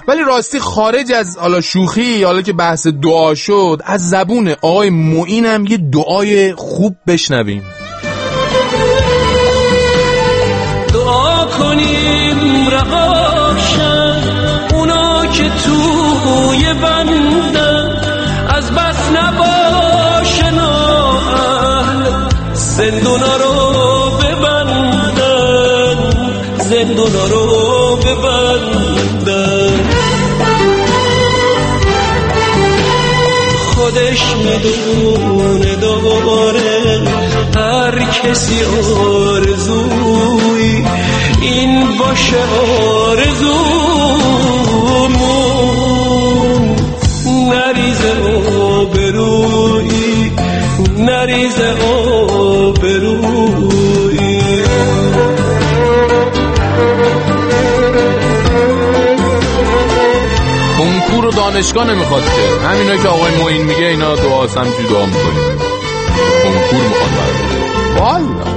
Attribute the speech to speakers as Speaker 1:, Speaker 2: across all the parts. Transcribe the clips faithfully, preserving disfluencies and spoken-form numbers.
Speaker 1: ولی راستی خارج از حالا شوخی، حالا که بحث دعا شد، از زبون آقای معینم یه دعای خوب بشنویم.
Speaker 2: دعا کنیم رهاشن اونا که توی بندن، از بس نباشه نااهل زندونا رو ببندن، زندونا رو ببندن. خودش میدونه داره هر کسی آرزوی این باشه آرزومون، نریزه آبرویی نریزه آبرویی.
Speaker 1: کنکور و دانشگاه نمیخواد که، همینایی که آقای معین میگه اینا دعا سمتی دعا میکنیم. کنکور میخواد برده والا.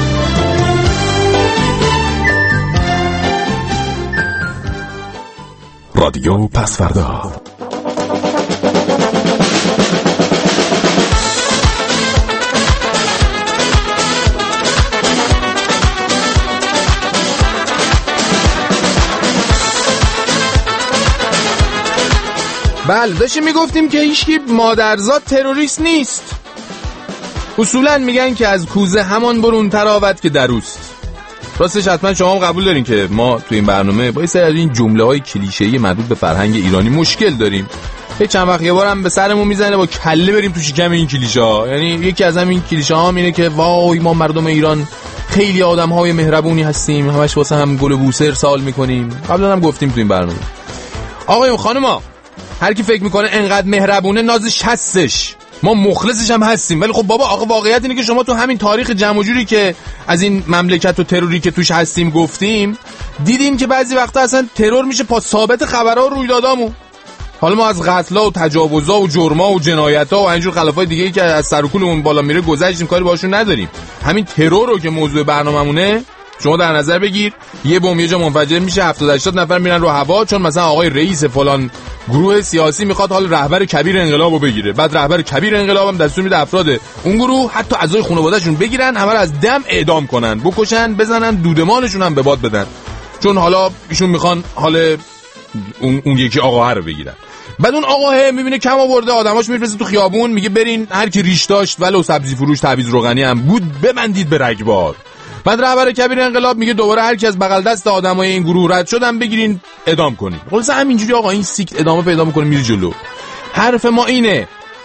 Speaker 3: رادیو پسوردا.
Speaker 1: بله داشتیم میگفتیم که هیچکی مادرزاد تروریست نیست. اصولا میگن که از کوزه همان برون تراوت که دروست. راستش حتما شما هم قبول دارین که ما تو این برنامه با یه سری از این جمله‌های کلیشه‌ای مربوط به فرهنگ ایرانی مشکل داریم. یه چند وقت یه بارم به سرمون میزنه با کله بریم تو شکم این کلیشه‌ها. یعنی یکی از همین کلیشه‌ها اینه که وای ما مردم ایران خیلی آدم‌های مهربونی هستیم، همش واسه هم گل و بوسه ارسال می‌کنیم. قبلا هم گفتیم تو این برنامه. آقایون خانوما، هر کی فکر میکنه انقدر مهربونه نازش هستش، ما مخلصش هم هستیم. ولی خب بابا آقا واقعیت اینه که شما تو همین تاریخ جمع و جوری که از این مملکت و تروری که توش هستیم گفتیم، دیدیم که بعضی وقتا اصلا ترور میشه پا ثابت خبرها و رویدادامون. حالا ما از قتل‌ها و تجاوزها و جرم‌ها و جنایت‌ها و اینجور خلافای دیگه‌ای که از سر و کولمون بالا میره گذشتیم، کاری باشون نداریم. همین ترور رو که موضوع برنامه‌مونه شما در نظر بگیر، یه بمب یه جا منفجر میشه، هفتاد هشتاد نفر میرن رو هوا چون مثلا آقای رئیس فلان گروه سیاسی میخواد حال رهبر کبیر انقلابو بگیره. بعد رهبر کبیر انقلابم دستور میده افراد اون گروه حتی اعضای خانواده‌شون بگیرن، همه رو از دم اعدام کنن، بکشن، بزنن، دودمانشون هم به باد بدن، چون حالا ایشون میخوان حال اون, اون یکی آقا رو بگیرن. بعد اون آقا میبینه کم آورده، آدماش میرسه تو خیابون، میگه برین هر کی ریش داشت ولو سبزی فروش تعویض روغنی هم بود ببندید به رگبار. بعد رهبر کبیر انقلاب میگه دوباره هر کی از بغل دست آدمای این گروه رد شدن بگیرین اعدام کنین. خلاص همینجوری آقا این سیکت ادامه پیدا میکنه میره جلو. حرف ما اینه،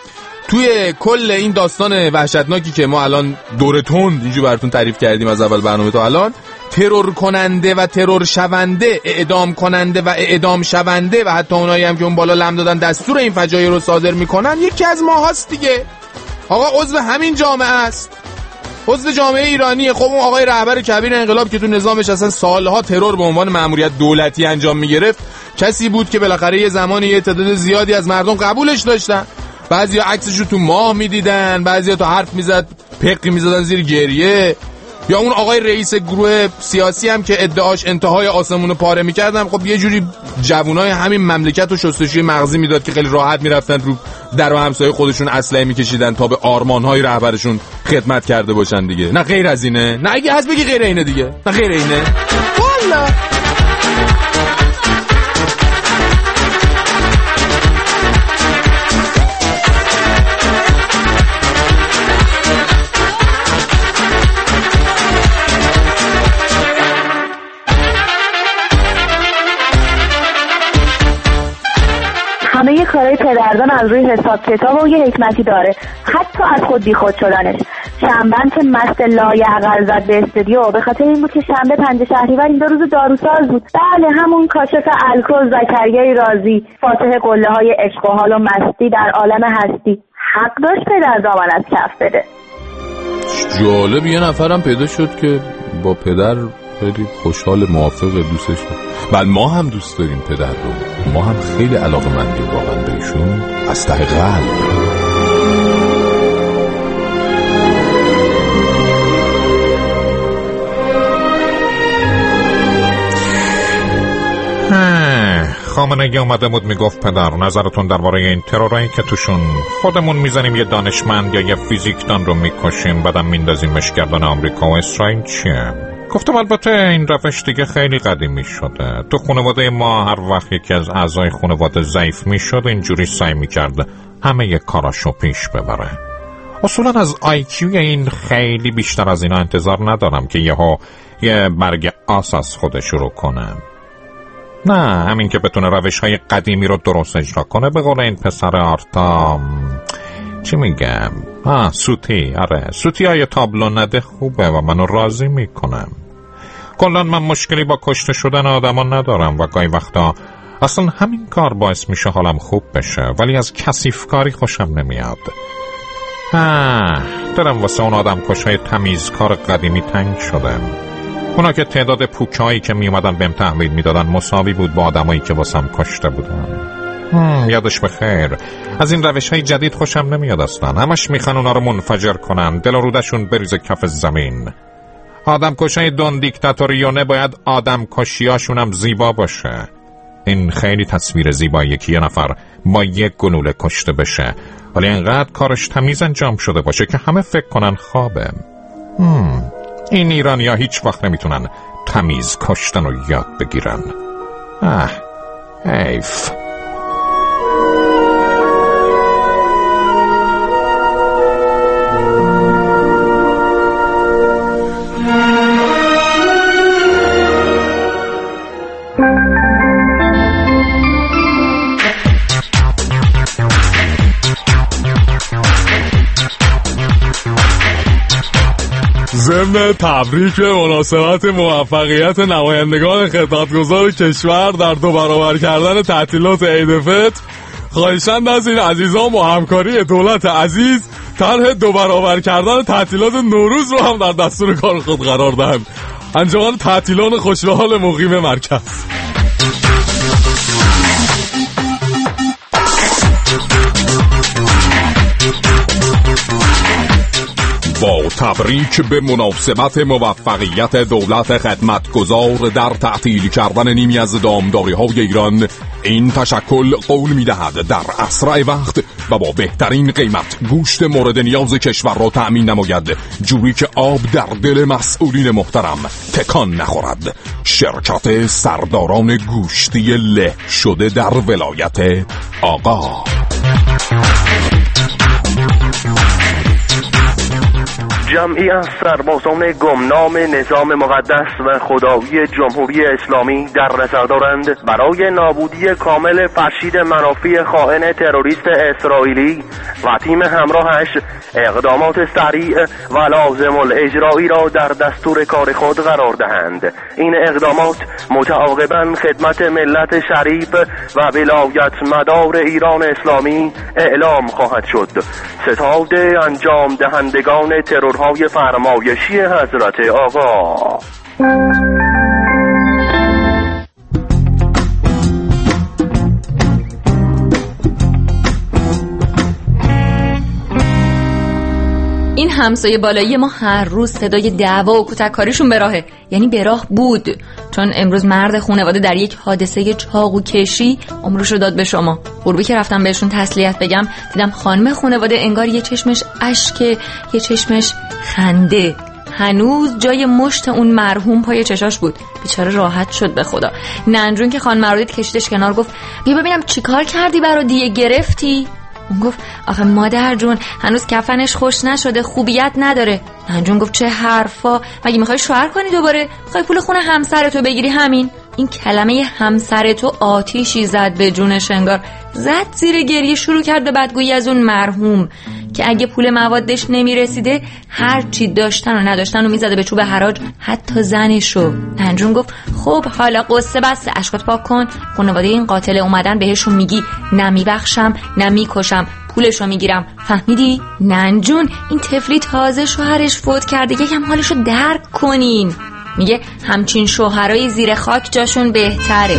Speaker 1: توی کل این داستان وحشتناکی که ما الان دور تند اینجوری براتون تعریف کردیم از اول برنامه تا الان، ترور کننده و ترور شونده، اعدام کننده و اعدام شونده و حتی اونایی هم که اون بالا لم دادن دستور این فجایع رو صادر میکنن یکی از ما هست دیگه. آقا عضو همین جامعه است، عضو جامعه ایرانیه. خب اون آقای رهبر کبیر انقلاب که تو نظامش اصلا سالها ترور به عنوان مأموریت دولتی انجام میگرفت، کسی بود که بالاخره یه زمانی یه تعداد زیادی از مردم قبولش داشتن. بعضیا عکسش رو تو ماه میدیدن، بعضیا تو حرف میزد پقی میزدن زیر گریه. یا اون آقای رئیس گروه سیاسی هم که ادعاش انتهای آسمونو پاره میکردن، خب یه جوری جوانای همین مملکت رو شستشوی مغزی میداد که خیلی راحت میرفتن رو در و همسایه خودشون اسلحه میکشیدن تا به آرمانهای رهبرشون خدمت کرده باشن دیگه. نه غیر از اینه؟ نه اگه هست بگی غیر اینه دیگه. نه غیر اینه والا.
Speaker 4: همه کارهای پدردان از روی حساب کتاب و یه حکمتی داره، حتی از خود بی خود شدنش. شنبه که مست لایعقل زد به استودیو به خاطر این بود که شنبه پنج شهریور این دو روز داروساز بود. بله همون کاشف الکل زکریای رازی، فاتح قله های عشق و حال و مستی در عالم هستی. حق داشت پدر دامن از کف بده.
Speaker 1: جالب یه نفرم پیدا شد که با پدر خیلی خوشحال، موافق، دوستش دارم. بله ما هم دوست داریم پدر رو، ما هم خیلی علاقه‌مندیم واقعا بهشون از ته قلب.
Speaker 5: خامنه‌ای اومده بود میگفت پدر نظرتون درباره این ترورایی که توشون خودمون میزنیم یه دانشمند یا یه فیزیکدان رو میکشیم بعدم میندازیمش گردن آمریکا و اسرائیل چیه؟ گفتم البته این روش دیگه خیلی قدیمی شده. تو خانواده ما هر وقت یکی از اعضای خانواده ضعیف میشد اینجوری سعی میکرد همه ی کاراشو پیش ببره. اصولا از آیکیو این خیلی بیشتر از اینا انتظار ندارم که یهو یه برگ آس از خودش شروع کنه. نه همین که بتونه روش های قدیمی رو درست اجرا کنه. به قول این پسر آرتا چی میگم؟ آه سوتی. آره سوتی های تابلو نده خوبه و منو راضی میکنم. کلا من مشکلی با کشته شدن آدما ندارم و گاهی وقتا اصلا همین کار باعث میشه حالم خوب بشه، ولی از کثیف کاری خوشم نمیاد. آه دارم واسه اون آدم کشای تمیزکار قدیمی تنگ شدم. اونا که تعداد پوکایی که می اومدن بهم تحویل میدادن مساوی بود با آدمایی که واسم کشته بودن. هم یادش بخیر. از این روش های جدید خوشم نمیاد اصلا. همش میخوان اونا رو منفجر کنن، دل و رودشون بریزه کف زمین. آدم کشای دون دیکتاتوریونه باید آدم کشیاشون هم زیبا باشه. این خیلی تصویر زیباییه که یه نفر با یک گلوله کشته بشه، ولی انقدر کارش تمیز انجام شده باشه که همه فکر کنن خوابه. هم این ایرانی ها هیچ وقت نمیتونن تمیز کشتن رو یاد بگیرن. اه حیف.
Speaker 6: ضمن تبریک به مناسبت موفقیت نمایندگان خدمتگزار کشور در دو برابر کردن تعطیلات عید فطر، خواهشمند از این عزیزان با همکاری دولت عزیز طرح دو برابر کردن تعطیلات نوروز رو هم در دستور کار خود قرار دهند. انجمن تعطیلان خوشحال مقیم مرکز.
Speaker 3: با تبریک به مناسبت موفقیت دولت خدمتگزار در تعطیل کردن نیمی از دامداری‌های ایران، این تشکل قول می‌دهد در اسرع وقت و با بهترین قیمت گوشت مورد نیاز کشور را تأمین نماید، جوری که آب در دل مسئولین محترم تکان نخورد. شرکت سرداران گوشتی له شده در ولایت آقا.
Speaker 7: جمعی از سربازان گمنام نظام مقدس و خدایی جمهوری اسلامی در نظر دارند برای نابودی کامل فرشید منافی خائن تروریست اسرائیلی و تیم همراهش اقدامات سریع و لازم الاجرایی را در دستور کار خود قرار دهند. این اقدامات متعاقباً خدمت ملت شریف و ولایت مدار ایران اسلامی اعلام خواهد شد. ستاد انجام دهندگان ترورهای فرمایشی حضرت آقا.
Speaker 8: این همسایه بالایی ما هر روز صدای دعوا و کتککاریشون به راهه، یعنی به راه بود، چون امروز مرد خانواده در یک حادثه چاقو کشی عمرش رو داد به شما. قربی که رفتم بهشون تسلیت بگم دیدم خانم خانواده انگار یه چشمش اشکه، یه چشمش خنده. هنوز جای مشت اون مرحوم پای چشاش بود. بیچاره راحت شد به خدا. ننجون که خانم مرادیت کشیدش کنار گفت بیا ببینم چیکار کردی برا دیگه گرفتی؟ اون گفت آخه مادر جون هنوز کفنش خوش نشده، خوبیت نداره. ننجون گفت چه حرفا، مگه میخوای شوهر کنی دوباره؟ میخوای پول خونه همسرتو بگیری همین؟ این کلمه همسرتو آتیشی زد به جونش، انگار زد زیر گریه، شروع کرد به بدگویی از اون مرحوم که اگه پول موادش نمیرسیده هر چی داشتن و نداشتن و میزده به چوب حراج، حتی زنشو. ننجون گفت خب حالا قصه بسته، اشکات پاک کن. خانواده این قاتل اومدن بهشون میگی نه میبخشم نه میکشم، پولشو میگیرم، فهمیدی؟ ننجون این طفلی تازه شوهرش فوت کرده، یکم حالشو درک کنین. میگه همچین شوهرای زیر خاک جاشون بهتره.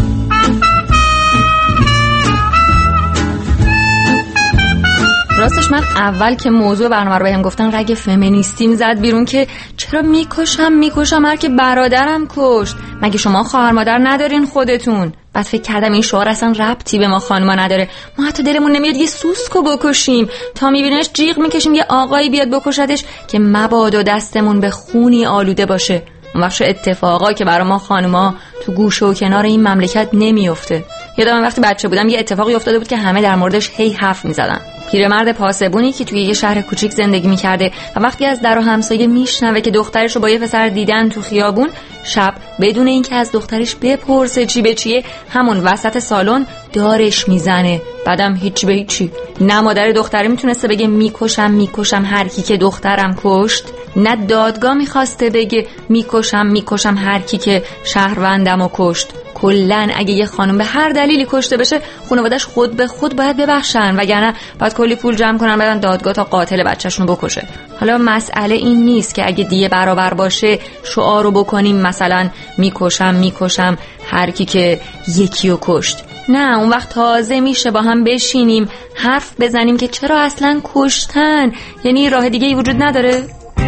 Speaker 8: راستش من اول که موضوع برنامه رو بهم گفتن رگ فمینیستیم زد بیرون که چرا میکشم میکشم هر که برادرم کشت. مگه شما خواهر مادر ندارین خودتون؟ بعد فکر کردم این شعار اصلا ربطی به ما خانما نداره. ما حتی دلمون نمیاد یه سوسکو بکشیم، تا میبینیمش جیغ میکشیم یه آقایی بیاد بکشتش که مبادا دستمون به خونی آلوده باشه. اون وقت اتفاقا که برای ما خانما تو گوشه و کنار این مملکت نمیفته. یادم وقتی بچه بودم یه اتفاقی افتاده بود که همه در موردش هی حرف میزدن. پیرمرد پاسبونی که توی یه شهر کوچیک زندگی میکرده و وقتی از در و همسایه میشنوه که دخترش رو با یه پسر دیدن تو خیابون، شب بدون اینکه از دخترش بپرسه چی به چیه همون وسط سالن دارش میزنه. بعدم هیچی به هیچی. نه مادر دختره میتونسته بگه میکشم میکشم هر کی که دخترم کشت، نه دادگاه میخواسته بگه میکشم میکشم هر کی که شهروندمو کشت. کلن اگه یه خانم به هر دلیلی کشته بشه خانواده‌اش خود به خود باید ببخشن، وگرنه باید کلی پول جمع کنن بدن دادگاه تا قاتل بچه‌شون بکشه. حالا مسئله این نیست که اگه دیه برابر باشه شعارو بکنیم مثلا میکشم میکشم هر کی که یکیو کشت. نه، اون وقت تازه میشه با هم بشینیم حرف بزنیم که چرا اصلا کشتن، یعنی راه دیگه ای وجود نداره.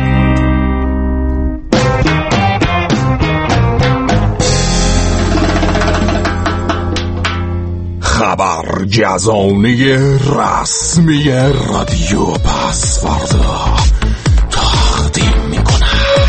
Speaker 3: خبرگزانی رسمی رادیو پسوردا تقدیم می‌کند.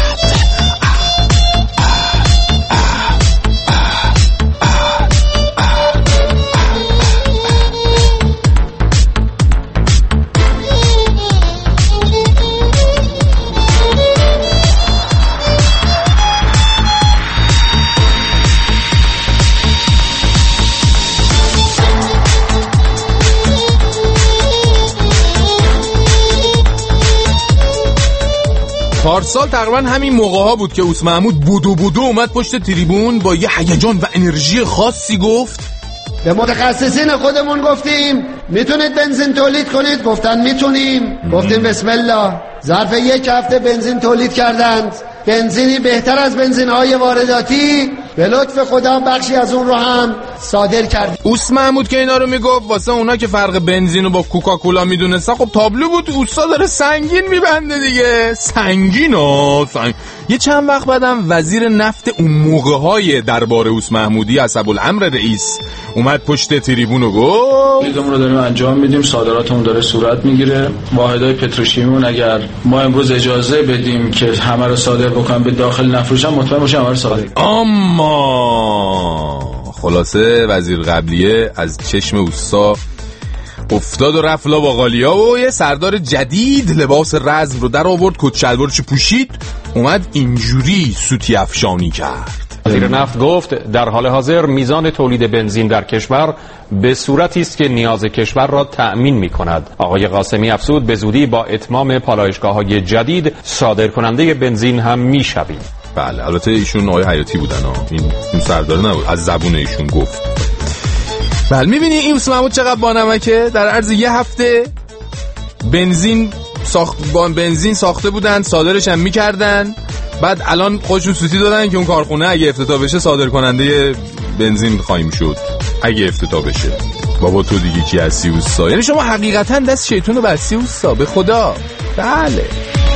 Speaker 1: پارسال تقریبا همین موقع ها بود که اوس محمود بودو بودو اومد پشت تریبون با یه هیجان و انرژی خاصی گفت
Speaker 9: به متخصصین خودمون گفتیم میتونید بنزین تولید کنید؟ گفتن میتونیم. گفتیم بسم الله. ظرف یک هفته بنزین تولید کردند، بنزینی بهتر از بنزین‌های وارداتی. به لطف خدا بخشی از اون رو هم صادر کرد.
Speaker 1: اوس محمود که اینا رو میگفت واسه اونا که فرق بنزین رو با کوکاکولا میدونستن خب تابلو بود. اوسا داره سنگین میبنده دیگه. سنگین ها سنگ... یه چند وقت بعدم وزیر نفت اون موقع های دربار اوس محمودی اسدالامر رئیس اومد پشت تریبون و گفت
Speaker 10: دیدم رو داریم انجام میدیم، صادراتمون داره صورت میگیره. واحدهای پتروشیمیمون اگر ما امروز اجازه بدیم که همه رو صادر بکنن به داخل نفروشن مطمئن باشیم همه رو صادر.
Speaker 1: اما خلاصه وزیر قبلیه از چشم اوسا افتاد و رفت لا باقالیا و یه سردار جدید لباس رزم رو در آورد، کت شلوارش پوشید، اومد اینجوری سوتی افشانی کرد.
Speaker 5: وزیر نفت گفت در حال حاضر میزان تولید بنزین در کشور به صورتی است که نیاز کشور را تأمین می‌کند. آقای قاسمی افزود به زودی با اتمام پالایشگاه‌های جدید صادرکننده بنزین هم می‌شویم.
Speaker 1: بله البته ایشون آقای حیاتی بودن ها. این این سردار نبود، از زبون ایشون گفت. بله می‌بینی این اوس محمود چقدر بانمکه. در عرض یه هفته بنزین ساخت با بنزین ساخته بودن، صادرش هم می‌کردن. بعد الان خودشون سوتی دادن که اون کارخونه اگه افتتاح بشه صادر کننده بنزین خواهیم شد. اگه افتتاح بشه. بابا تو دیگه کی هستی اوستا؟ یعنی شما حقیقتا دست شیطون رو بستی اوستا؟ به خدا. بله.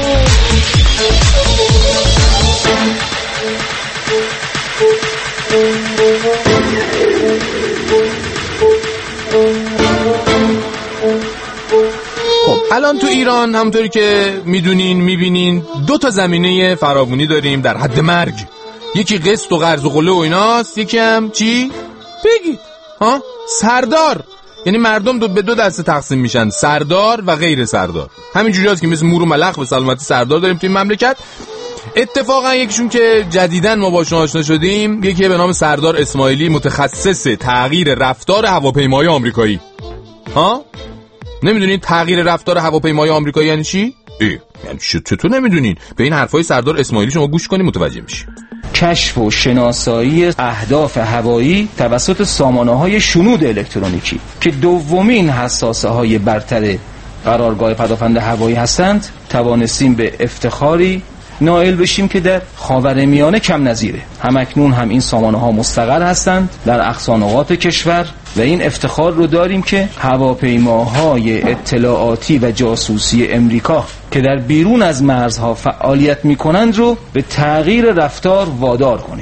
Speaker 1: خب الان تو ایران همونطوری که میدونین میبینین دو تا زمینه فراوانی داریم در حد مرگ. یکی قسط و قرض و قله و ایناست، یکی هم چی؟ بگید ها؟ سردار. یعنی مردم دو به دو دسته تقسیم میشن، سردار و غیر سردار. همین جوری هست که مثل مور و ملخ به سلامتی سردار داریم توی مملکت. اتفاقا یکیشون که جدیداً ما باشون آشنا شدیم، یکی به نام سردار اسماعیلی، متخصص تغییر رفتار هواپیمای آمریکایی. ها؟ نمیدونین تغییر رفتار هواپیمای آمریکایی یعنی چی؟ ای یعنی چطور نمیدونین؟ به این حرفای سردار اسماعیلی شما گوش کنید متوجه میشید.
Speaker 11: کشف و شناسایی اهداف هوایی توسط سامانه‌های شنود الکترونیکی که دومین حساسه های برتر قرارگاه پدافند هوایی هستند، توانستیم به افتخاری نائل بشیم که در خاورمیانه کم نظیره. همکنون هم این سامانه‌ها مستقر هستند در اقصا نقاط کشور و این افتخار رو داریم که هواپیماهای اطلاعاتی و جاسوسی امریکا که در بیرون از مرزها فعالیت میکنند رو به تغییر رفتار وادار کنیم.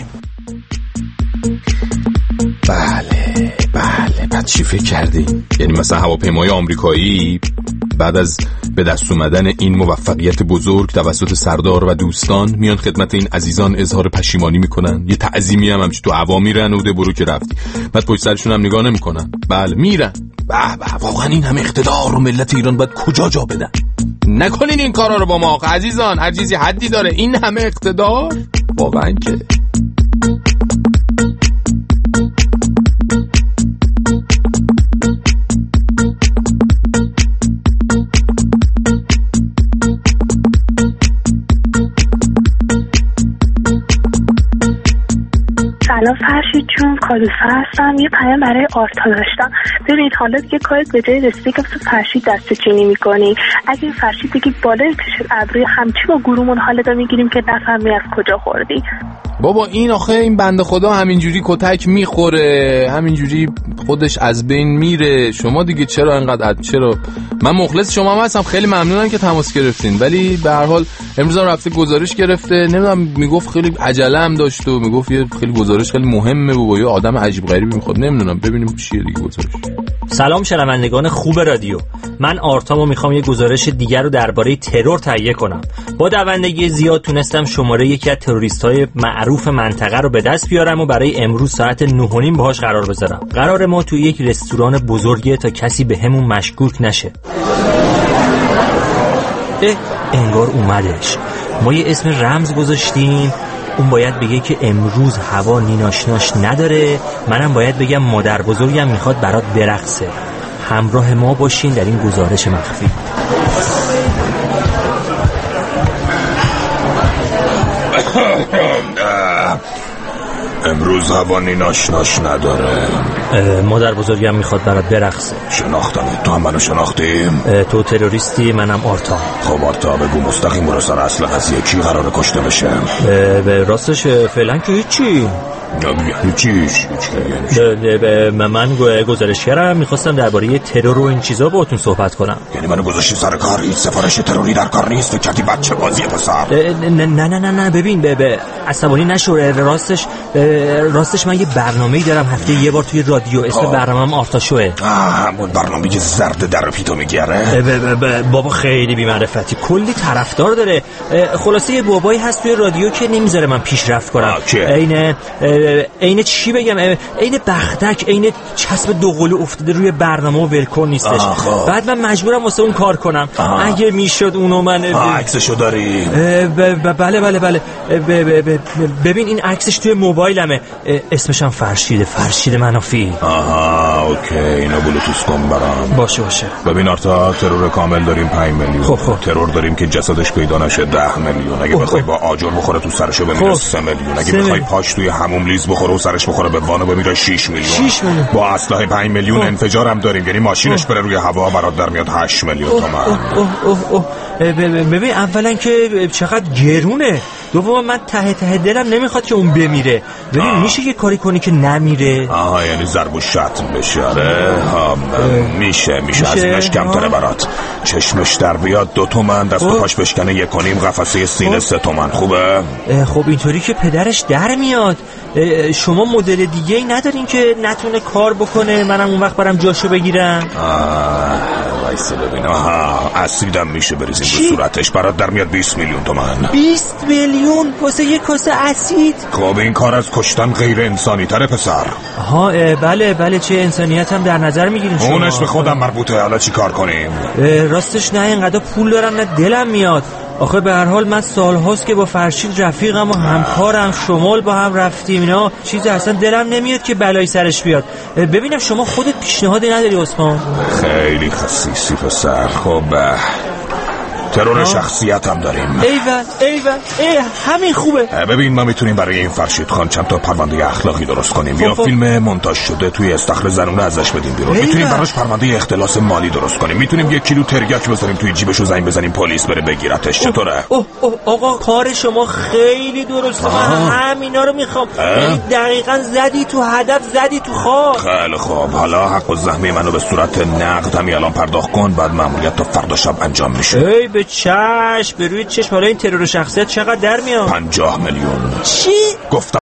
Speaker 1: بله بله، بعد چی فکر کردی؟ یعنی مثلا هواپیمای آمریکایی بعد از به دست اومدن این موفقیت بزرگ توسط سردار و دوستان میان خدمت این عزیزان اظهار پشیمانی میکنن، یه تعظیمی هم همچی تو هوا میرن و ده برو که رفتی، بعد پشت سرشون هم نگاه نمیکنن. بله میرن. به به، واقعا این همه اقتدار رو ملت ایران باید کجا جا بدن؟ نکنین این کارا رو با ما عزیزان، هر چیزی حدی داره. این همه اقتدار واقعا که
Speaker 12: سلام فرشید جون، کالوسا هستم. یه پیام برای آرتا داشتم. ببین حالا دیگه کارت به جای رسیدگی که تو فرشید دست چینی میکنی، اگه این فرشید دیگه بالای پیش ابروی همچی با گرومون حالا دا میگیریم که نفهمی از کجا خوردی.
Speaker 1: بابا این آخه این بنده خدا همینجوری کتک میخوره، همینجوری خودش از بین میره. شما دیگه چرا انقدر چرا؟ من مخلص شما هم هستم، خیلی ممنونم که تماس گرفتین، ولی به هر حال امروز رفته گزارش گرفته، نمیدونم میگفت خیلی عجله هم داشت و میگفت یه خیلی گزارش خیلی مهمه و یه آدم عجیب غریبی میخواد، نمیدونم ببینیم چیه دیگه گزارش.
Speaker 13: سلام شنوندگان خوب رادیو، من آرتام و میخوام یه گزارش دیگر رو درباره ترور تهیه کنم. با دوندگی زیاد تونستم شماره یکی از تروریست‌های معروف منطقه رو به دست بیارم و برای امروز ساعت نه و نیم باهاش قرار بذارم. قرار ما توی یک رستوران بزرگه تا کسی به همون مشکوک نشه. اه انگار اومدش. ما یه اسم رمز گذاشتیم، اون باید بگه که امروز هوا نیناشناش نداره، منم باید بگم مادر بزرگم میخواد برات برقصه. همراه ما باشین در این گزارش مخفی.
Speaker 3: امروز هوا نیناشناش نداره،
Speaker 13: مادر بزرگم میخواد برات برقصه.
Speaker 3: شناختم. تو هم منو شناختیم؟
Speaker 13: تو تروریستی، منم آرتا.
Speaker 3: خب آرتا بگو مستقیم برو سر اصل قضیه، کی قراره کشته بشه؟
Speaker 13: به راستش فعلا که هیچی
Speaker 3: هیچیش
Speaker 13: من گزارشگرم، میخواستم درباره ترور و این چیزا باهاتون صحبت کنم.
Speaker 3: یعنی منو گذاشتی سر کار؟ هیچ سفارش تروری در کار نیست؟ فکر کردی بچه بازیه پسر؟
Speaker 13: نه نه نه نه ببین به, به عصبانی نشو. راستش راستش من یه برنامه‌ای دارم هفته یه بار توی رادیو، اسم برنامه‌ام آرتا شوه.
Speaker 3: همون برنامه‌ای که زرد در پیتو میگیره؟
Speaker 13: بابا خیلی بی‌معرفتی، کلی طرفدار داره. خلاصه یه بابایی هست توی رادیو که نمیذاره من پیشرفت کنم. عین عین چی بگم، عین بختک، عین چسب دوقلو افتاده روی برنامه و ولکن نیستش. بعد من مجبورم واسه اون کار کنم. آه. اگه میشد اونو من
Speaker 3: عکسشو داری؟
Speaker 13: بله بله بله ببین این عکسش توی موبایلمه، اسمش هم فرشیده، فرشید منافی.
Speaker 3: آها اوکی، اینو بلوتوث کن برام.
Speaker 13: باشه باشه.
Speaker 3: ببین آرتا، ترور کامل داریم پنج میلیون. خب خب. ترور داریم که جسدش پیدا نشه ده میلیون. اگه بخوای با آجر بخوره تو سرشو بمیره سه میلیون. اگه بخوای پاش توی هموم لیز بخوره و سرش بخوره به وانو بمیره شش میلیون. شش میلیون. با اسلحه پنج میلیون انفجار هم داریم، یعنی ماشینش بره روی هوا برات در میاد هشت میلیون تومان.
Speaker 13: ببین اولا که چقدر گرونه، دوم من ته ته دلم نمیخواد که اون بمیره. ببین میشه یه کاری کنی که نمیره؟
Speaker 3: آها یعنی ضرب و شتم بشه. آره میشه میشه هزینه‌اش کمتره برات. چشمش در بیاد دو تومن، دست و پاش بشکنه یک و نیم، قفسه سینه سه تومن. خوبه؟
Speaker 13: خب اینطوری که پدرش در میاد. شما مدل دیگه ای ندارین که نتونه کار بکنه منم اون وقت برم جاشو بگیرم؟
Speaker 3: آه وایسه ببینم. آها اسیدم میشه بریزیم رو صورتش، برات در میاد بیست میلیون تومن.
Speaker 13: بیست میلیون واسه یک کاسه اسید؟
Speaker 3: خب این کار از کشتن غیر انسانی تره پسر.
Speaker 13: ها بله بله، چه انسانیت هم در نظر میگیرین شما؟
Speaker 3: اونش به خودم مربوطه. حالا چی کار کنیم؟
Speaker 13: راستش نه اینقدر پول دارم نه دلم میاد. آخه به هر حال من سال هاست که با فرشید رفیقم و همکارم شمال با هم رفتیم، اینا چیزی اصلا دلم نمیاد که بلایی سرش بیاد. ببینم شما خودت پیشنهادی نداری عثمان؟
Speaker 3: خیلی خسیسی پسر. خب ترور شخصیت هم داریم.
Speaker 13: ایول ایول ای همین خوبه.
Speaker 3: ببین ما میتونیم برای این فرشید خان چند تا پرونده اخلاقی درست کنیم یا فیلم مونتاژ شده توی استخر زنونه ازش بدیم بیرون. میتونیم براش پرونده اختلاس مالی درست کنیم. میتونیم یک کیلو تریاک بزنیم توی جیبش و زنگ بزنیم پلیس بره بگیرتش. چطوره؟
Speaker 13: اوه اوه آقا کار شما خیلی درسته. من همینا رو میخوام. یعنی دقیقاً زدی تو هدف، زدی تو خاک.
Speaker 3: خیلی خوب، حالا حق الزحمه منو به صورت نقد همین الان پرداخت کن، بعد مأموریت تا فردا شب انجام میشه.
Speaker 13: ای به چشم، به روی چشم. حالا این ترور شخصیت چقدر در میاد؟
Speaker 3: پنجاه میلیون.
Speaker 13: چی؟
Speaker 3: گفتم